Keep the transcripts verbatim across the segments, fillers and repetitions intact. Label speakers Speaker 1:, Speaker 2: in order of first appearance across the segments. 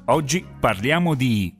Speaker 1: Oggi parliamo di...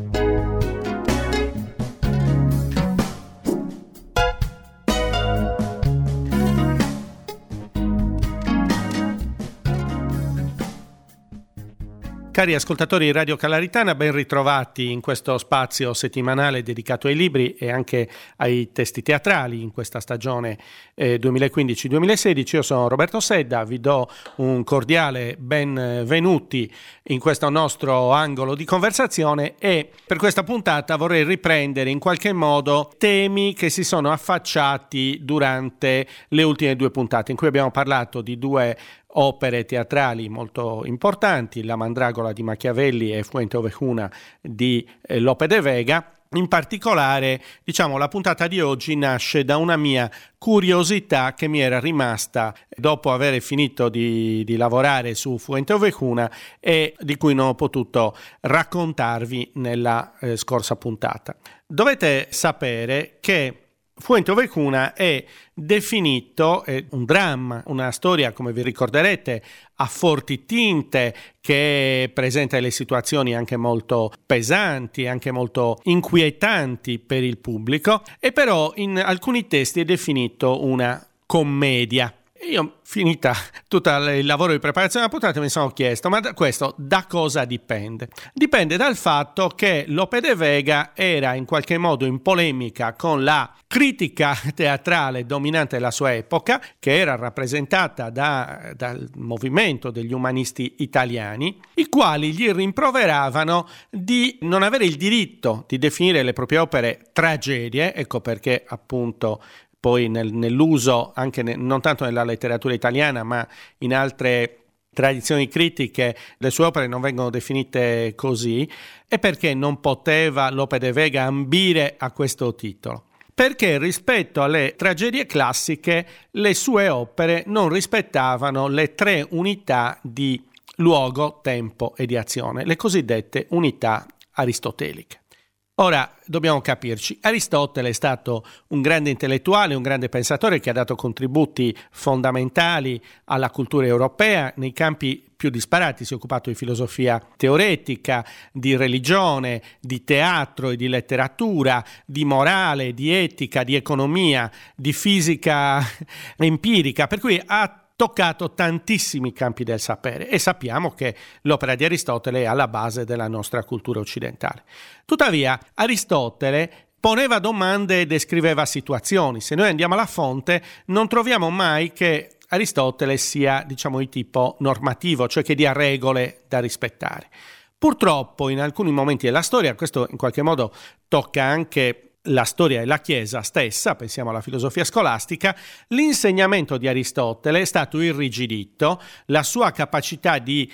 Speaker 2: Cari ascoltatori di Radio Calaritana, ben ritrovati in questo spazio settimanale dedicato ai libri e anche ai testi teatrali in questa stagione eh, duemilaquindici duemilasedici. Io sono Roberto Sedda, vi do un cordiale benvenuti in questo nostro angolo di conversazione e per questa puntata vorrei riprendere in qualche modo temi che si sono affacciati durante le ultime due puntate in cui abbiamo parlato di due opere teatrali molto importanti, La Mandragola di Machiavelli e Fuente Ovejuna di eh, Lope de Vega. In particolare, diciamo, la puntata di oggi nasce da una mia curiosità che mi era rimasta dopo aver finito di, di lavorare su Fuente Ovejuna e di cui non ho potuto raccontarvi nella eh, scorsa puntata. Dovete sapere che Fuente Ovejuna è definito è un dramma, una storia, come vi ricorderete, a forti tinte, che presenta delle situazioni anche molto pesanti, anche molto inquietanti per il pubblico, e però in alcuni testi è definito una commedia. Io, finita tutto il lavoro di preparazione della puntata, mi sono chiesto, ma da questo da cosa dipende? Dipende dal fatto che Lope de Vega era in qualche modo in polemica con la critica teatrale dominante della sua epoca, che era rappresentata da, dal movimento degli umanisti italiani, i quali gli rimproveravano di non avere il diritto di definire le proprie opere tragedie, ecco perché appunto poi nel, nell'uso, anche ne, non tanto nella letteratura italiana, ma in altre tradizioni critiche, le sue opere non vengono definite così, e perché non poteva Lope de Vega ambire a questo titolo? Perché rispetto alle tragedie classiche le sue opere non rispettavano le tre unità di luogo, tempo e di azione, le cosiddette unità aristoteliche. Ora, dobbiamo capirci, Aristotele è stato un grande intellettuale, un grande pensatore che ha dato contributi fondamentali alla cultura europea nei campi più disparati. Si è occupato di filosofia teoretica, di religione, di teatro e di letteratura, di morale, di etica, di economia, di fisica empirica, per cui ha toccato tantissimi campi del sapere e sappiamo che l'opera di Aristotele è alla base della nostra cultura occidentale. Tuttavia, Aristotele poneva domande e descriveva situazioni. Se noi andiamo alla fonte, non troviamo mai che Aristotele sia, diciamo, di tipo normativo, cioè che dia regole da rispettare. Purtroppo, in alcuni momenti della storia, questo in qualche modo tocca anche la storia e la Chiesa stessa, pensiamo alla filosofia scolastica, l'insegnamento di Aristotele è stato irrigidito, la sua capacità di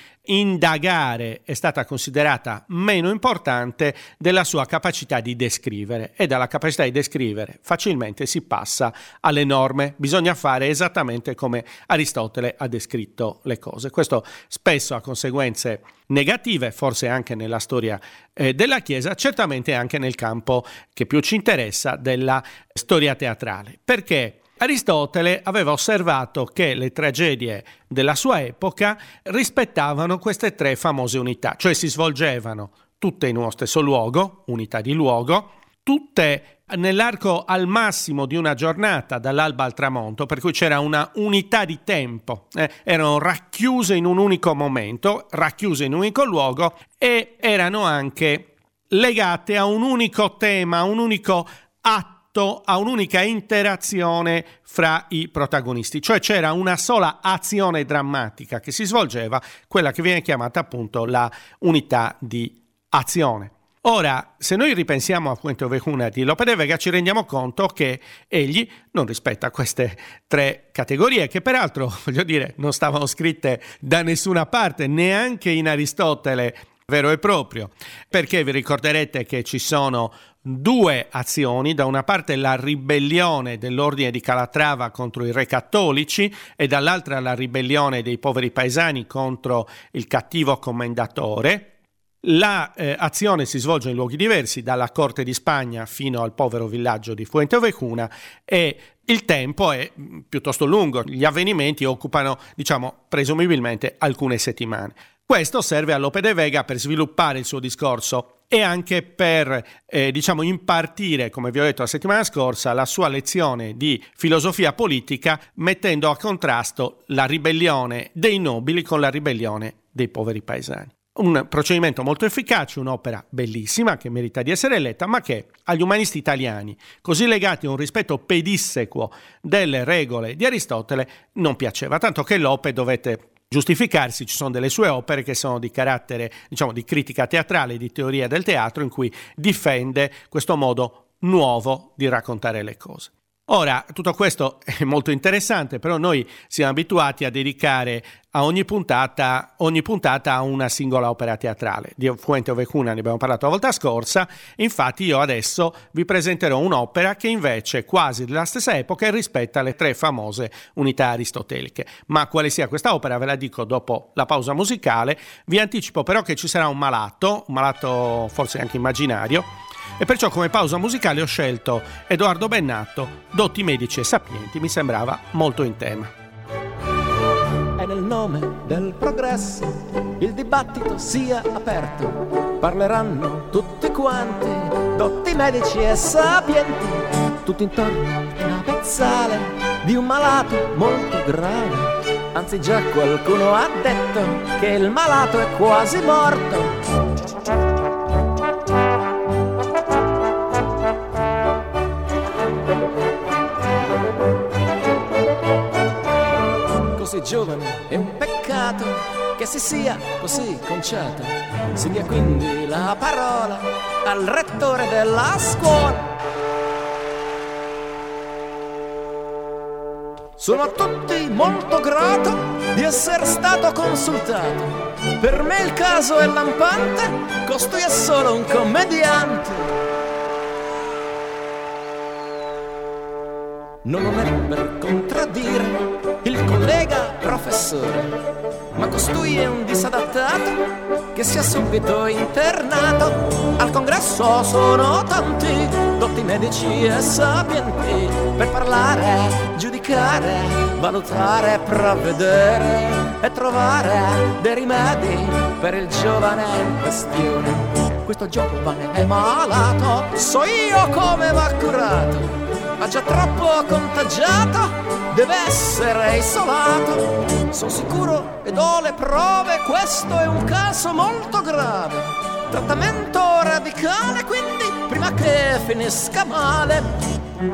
Speaker 2: indagare è stata considerata meno importante della sua capacità di descrivere, e dalla capacità di descrivere facilmente si passa alle norme, bisogna fare esattamente come Aristotele ha descritto le cose. Questo spesso ha conseguenze negative, forse anche nella storia eh, della Chiesa, certamente anche nel campo che più ci interessa della storia teatrale. Perché? Aristotele aveva osservato che le tragedie della sua epoca rispettavano queste tre famose unità, cioè si svolgevano tutte in uno stesso luogo, unità di luogo, tutte nell'arco al massimo di una giornata dall'alba al tramonto, per cui c'era una unità di tempo, eh, erano racchiuse in un unico momento, racchiuse in un unico luogo e erano anche legate a un unico tema, a un unico atto, a un'unica interazione fra i protagonisti, cioè c'era una sola azione drammatica che si svolgeva, quella che viene chiamata appunto la unità di azione. Ora, se noi ripensiamo a Fuente Ovejuna di Lope de Vega, ci rendiamo conto che egli non rispetta queste tre categorie, che peraltro, voglio dire, non stavano scritte da nessuna parte, neanche in Aristotele vero e proprio, perché vi ricorderete che ci sono due azioni, da una parte la ribellione dell'ordine di Calatrava contro i re cattolici e dall'altra la ribellione dei poveri paesani contro il cattivo commendatore. La eh, azione si svolge in luoghi diversi, dalla corte di Spagna fino al povero villaggio di Fuente Ovejuna, e il tempo è piuttosto lungo, gli avvenimenti occupano, diciamo, presumibilmente alcune settimane. Questo serve a Lope de Vega per sviluppare il suo discorso e anche per, eh, diciamo, impartire, come vi ho detto la settimana scorsa, la sua lezione di filosofia politica, mettendo a contrasto la ribellione dei nobili con la ribellione dei poveri paesani. Un procedimento molto efficace, un'opera bellissima che merita di essere letta, ma che agli umanisti italiani, così legati a un rispetto pedissequo delle regole di Aristotele, non piaceva, tanto che Lope dovette giustificarsi. Ci sono delle sue opere che sono di carattere, diciamo, di critica teatrale, di teoria del teatro, in cui difende questo modo nuovo di raccontare le cose. Ora, tutto questo è molto interessante, però noi siamo abituati a dedicare a ogni puntata, ogni puntata a una singola opera teatrale. Di Fuente Ovejuna ne abbiamo parlato la volta scorsa, infatti io adesso vi presenterò un'opera che invece è quasi della stessa epoca e rispetta le tre famose unità aristoteliche. Ma quale sia questa opera ve la dico dopo la pausa musicale. Vi anticipo però che ci sarà un malato, un malato forse anche immaginario, e perciò come pausa musicale ho scelto Edoardo Bennato, Dotti medici e sapienti, mi sembrava molto in tema.
Speaker 3: E nel nome del progresso il dibattito sia aperto, parleranno tutti quanti, dotti medici e sapienti, tutto intorno una pezzale di un malato molto grave. Anzi già qualcuno ha detto che il malato è quasi morto. Così giovane è un peccato che si sia così conciato. Si dia quindi la parola al rettore della scuola. Sono a tutti molto grato di essere stato consultato. Per me il caso è lampante, costui è solo un commediante. Non lo è per contraddire il collega professore, ma costui è un disadattato che sia subito internato. Al congresso sono tanti dotti medici e sapienti per parlare, giudicare, valutare, provvedere e trovare dei rimedi per il giovane in questione. Questo giovane è malato, so io come va curato. Ha già troppo contagiato, deve essere isolato. Sono sicuro ed ho le prove, questo è un caso molto grave. Trattamento radicale, quindi, prima che finisca male.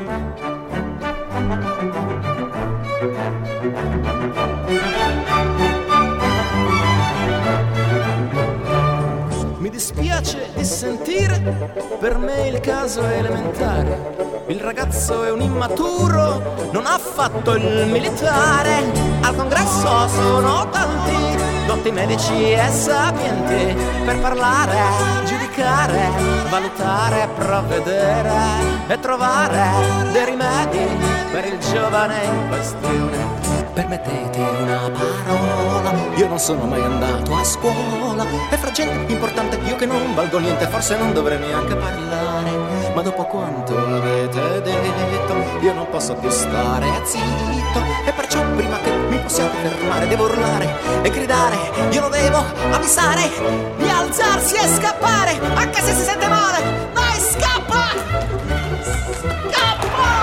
Speaker 3: Mi dispiace di sentire, per me il caso è elementare. Il ragazzo è un immaturo, non ha fatto il militare. Al congresso sono tanti dotti medici e sapienti per parlare, giudicare, valutare, provvedere e trovare dei rimedi per il giovane in questione. Permettete una parola, io non sono mai andato a scuola e fra gente importante io che non valgo niente forse non dovrei neanche parlare. Ma dopo quanto avete detto io non posso più stare zitto, e perciò prima che mi possiate fermare devo urlare e gridare. Io lo devo avvisare di alzarsi e scappare, anche se si sente male. Dai, scappa! Scappa!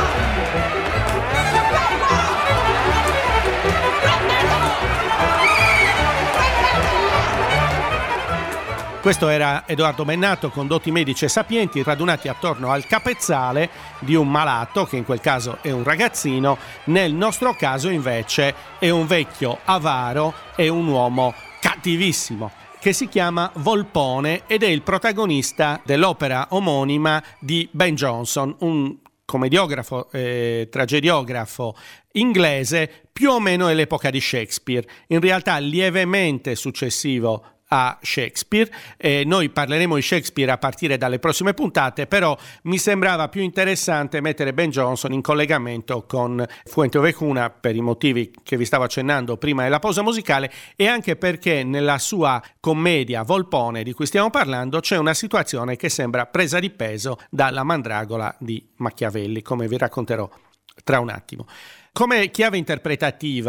Speaker 2: Questo era Edoardo Bennato con Dotti medici e sapienti radunati attorno al capezzale di un malato, che in quel caso è un ragazzino, nel nostro caso invece è un vecchio avaro e un uomo cattivissimo, che si chiama Volpone ed è il protagonista dell'opera omonima di Ben Jonson, un commediografo, eh, tragediografo inglese più o meno all'epoca di Shakespeare, in realtà lievemente successivo a Shakespeare. Eh, noi parleremo di Shakespeare a partire dalle prossime puntate, però mi sembrava più interessante mettere Ben Jonson in collegamento con Fuente Ovejuna per i motivi che vi stavo accennando prima della pausa musicale, e anche perché nella sua commedia Volpone di cui stiamo parlando c'è una situazione che sembra presa di peso dalla mandragola di Machiavelli, come vi racconterò tra un attimo. Come chiave interpretativa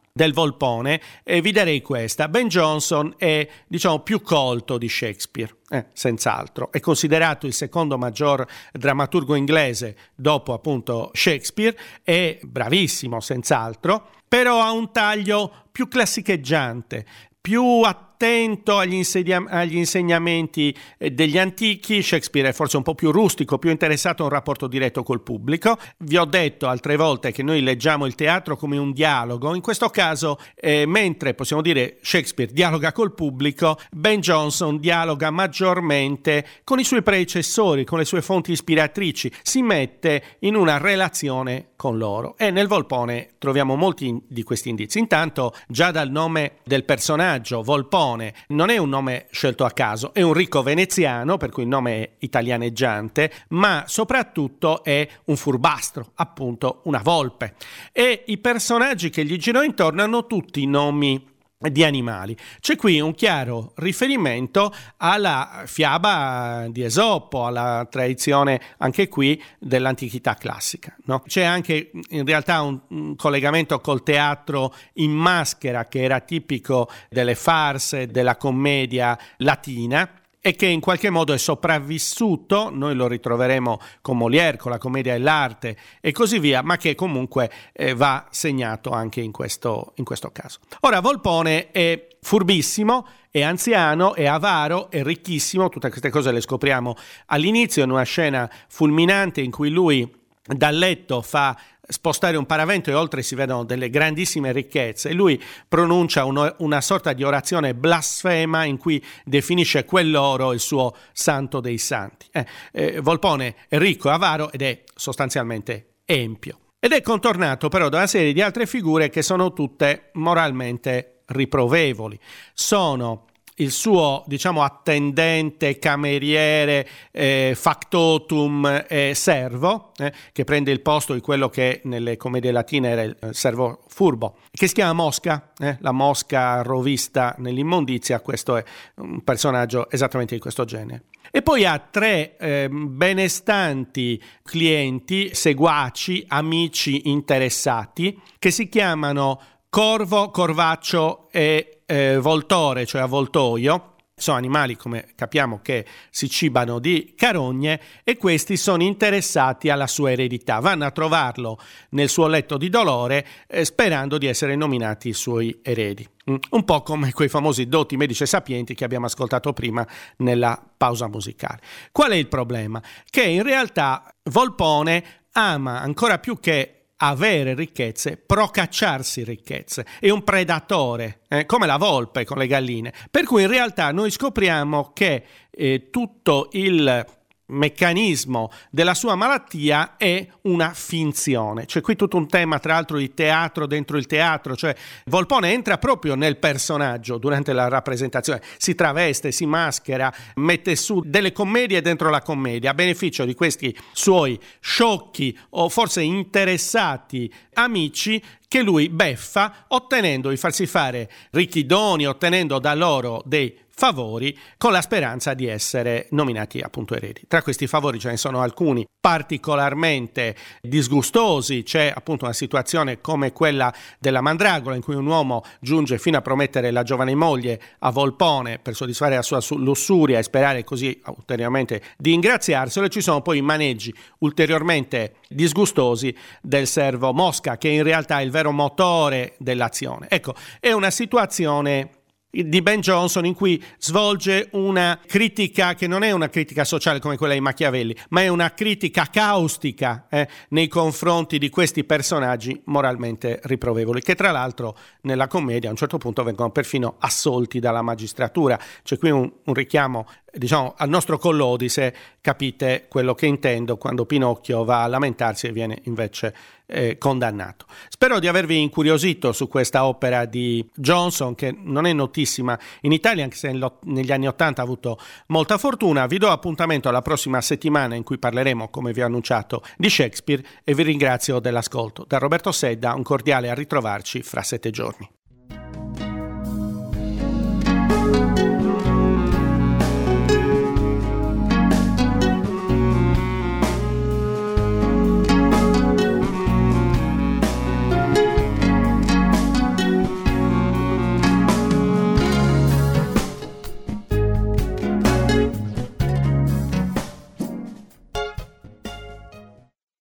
Speaker 2: del Volpone, eh, vi darei questa. Ben Jonson è, diciamo, più colto di Shakespeare, eh, senz'altro. È considerato il secondo maggior drammaturgo inglese dopo appunto Shakespeare, è bravissimo senz'altro, però ha un taglio più classicheggiante, più attento agli, insedia- agli insegnamenti eh, degli antichi. Shakespeare è forse un po' più rustico, più interessato a un rapporto diretto col pubblico. Vi ho detto altre volte che noi leggiamo il teatro come un dialogo. In questo caso, eh, mentre possiamo dire Shakespeare dialoga col pubblico, Ben Jonson dialoga maggiormente con i suoi predecessori, con le sue fonti ispiratrici, si mette in una relazione con loro, e nel Volpone troviamo molti di questi indizi. Intanto, già dal nome del personaggio, Volpone, non è un nome scelto a caso, è un ricco veneziano, per cui il nome è italianeggiante, ma soprattutto è un furbastro, appunto una volpe. E i personaggi che gli girano intorno hanno tutti nomi di animali. C'è qui un chiaro riferimento alla fiaba di Esopo, alla tradizione anche qui dell'antichità classica, no? C'è anche in realtà un, un collegamento col teatro in maschera che era tipico delle farse, della commedia latina, e che in qualche modo è sopravvissuto. Noi lo ritroveremo con Molière, con la commedia e l'arte e così via, ma che comunque eh, va segnato anche in questo, in questo caso. Ora, Volpone è furbissimo, è anziano, è avaro, è ricchissimo. Tutte queste cose le scopriamo all'inizio, in una scena fulminante in cui lui dal letto fa spostare un paravento e oltre si vedono delle grandissime ricchezze, e lui pronuncia uno, una sorta di orazione blasfema in cui definisce quell'oro il suo santo dei santi. Eh, eh, Volpone è ricco, è avaro ed è sostanzialmente empio. Ed è contornato però da una serie di altre figure che sono tutte moralmente riprovevoli. Sono il suo, diciamo, attendente, cameriere, eh, factotum e servo, eh, che prende il posto di quello che nelle commedie latine era il servo furbo, che si chiama Mosca, eh, la mosca rovista nell'immondizia. Questo è un personaggio esattamente di questo genere. E poi ha tre eh, benestanti clienti, seguaci, amici interessati, che si chiamano Corvo, Corvaccio e eh, Voltore, cioè avvoltoio. Sono animali, come capiamo, che si cibano di carogne, e questi sono interessati alla sua eredità. Vanno a trovarlo nel suo letto di dolore eh, sperando di essere nominati i suoi eredi. Mm. Un po' come quei famosi dotti medici sapienti che abbiamo ascoltato prima nella pausa musicale. Qual è il problema? Che in realtà Volpone ama ancora più che avere ricchezze, procacciarsi ricchezze, è un predatore, eh, come la volpe con le galline, per cui in realtà noi scopriamo che eh, tutto il meccanismo della sua malattia è una finzione. C'è qui tutto un tema, tra l'altro, di teatro dentro il teatro, cioè Volpone entra proprio nel personaggio durante la rappresentazione, si traveste, si maschera, mette su delle commedie dentro la commedia a beneficio di questi suoi sciocchi o forse interessati amici che lui beffa, ottenendo di farsi fare ricchi doni, ottenendo da loro dei favori con la speranza di essere nominati appunto eredi. Tra questi favori ce ne sono alcuni particolarmente disgustosi. C'è appunto una situazione come quella della Mandragola, in cui un uomo giunge fino a promettere la giovane moglie a Volpone per soddisfare la sua lussuria e sperare così ulteriormente di ingraziarselo, e ci sono poi i maneggi ulteriormente disgustosi del servo Mosca, che in realtà è il vero motore dell'azione. Ecco, è una situazione di Ben Jonson in cui svolge una critica che non è una critica sociale come quella di Machiavelli, ma è una critica caustica eh, nei confronti di questi personaggi moralmente riprovevoli, che tra l'altro nella commedia a un certo punto vengono perfino assolti dalla magistratura. C'è qui un, un richiamo, diciamo, al nostro Collodi, capite quello che intendo, quando Pinocchio va a lamentarsi e viene invece eh, condannato. Spero di avervi incuriosito su questa opera di Jonson, che non è notissima in Italia, anche se negli anni Ottanta ha avuto molta fortuna. Vi do appuntamento alla prossima settimana, in cui parleremo, come vi ho annunciato, di Shakespeare, e vi ringrazio dell'ascolto. Da Roberto Sedda un cordiale a ritrovarci fra sette giorni.